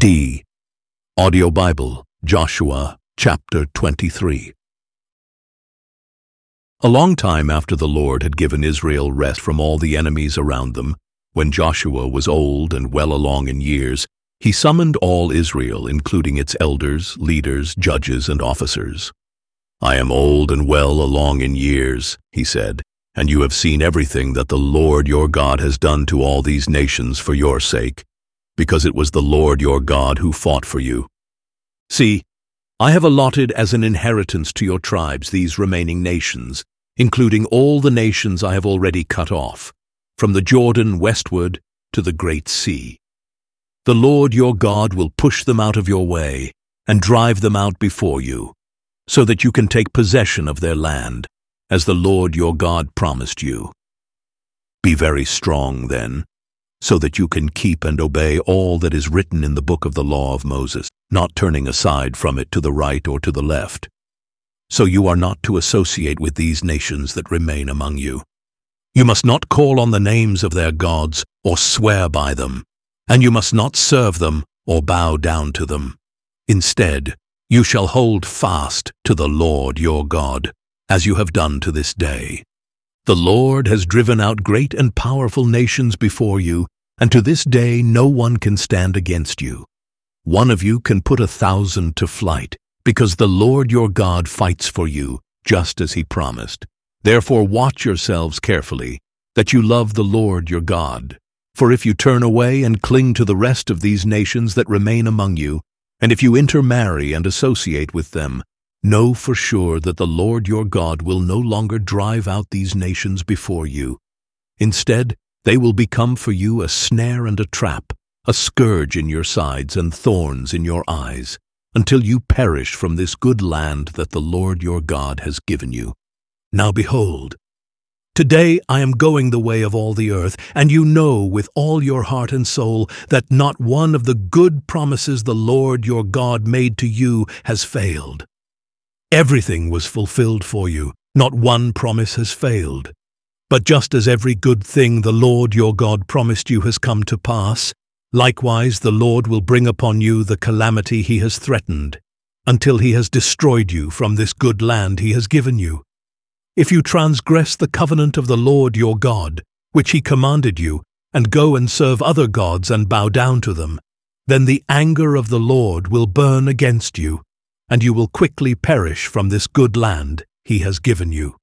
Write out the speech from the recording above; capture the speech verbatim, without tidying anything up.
D. Audio Bible, Joshua, chapter twenty-three. A long time after the Lord had given Israel rest from all the enemies around them, when Joshua was old and well along in years, he summoned all Israel, including its elders, leaders, judges, and officers. "I am old and well along in years," he said, "and you have seen everything that the Lord your God has done to all these nations for your sake, because it was the Lord your God who fought for you. See, I have allotted as an inheritance to your tribes these remaining nations, including all the nations I have already cut off, from the Jordan westward to the great sea. The Lord your God will push them out of your way and drive them out before you, so that you can take possession of their land, as the Lord your God promised you. Be very strong, then, so that you can keep and obey all that is written in the book of the law of Moses, not turning aside from it to the right or to the left. So you are not to associate with these nations that remain among you. You must not call on the names of their gods or swear by them, and you must not serve them or bow down to them. Instead, you shall hold fast to the Lord your God, as you have done to this day. The Lord has driven out great and powerful nations before you, and to this day no one can stand against you. One of you can put a thousand to flight, because the Lord your God fights for you, just as he promised. Therefore watch yourselves carefully, that you love the Lord your God. For if you turn away and cling to the rest of these nations that remain among you, and if you intermarry and associate with them, know for sure that the Lord your God will no longer drive out these nations before you. Instead, they will become for you a snare and a trap, a scourge in your sides and thorns in your eyes, until you perish from this good land that the Lord your God has given you. Now behold, today I am going the way of all the earth, and you know with all your heart and soul that not one of the good promises the Lord your God made to you has failed. Everything was fulfilled for you, not one promise has failed. But just as every good thing the Lord your God promised you has come to pass, likewise the Lord will bring upon you the calamity he has threatened, until he has destroyed you from this good land he has given you. If you transgress the covenant of the Lord your God, which he commanded you, and go and serve other gods and bow down to them, then the anger of the Lord will burn against you, and you will quickly perish from this good land he has given you.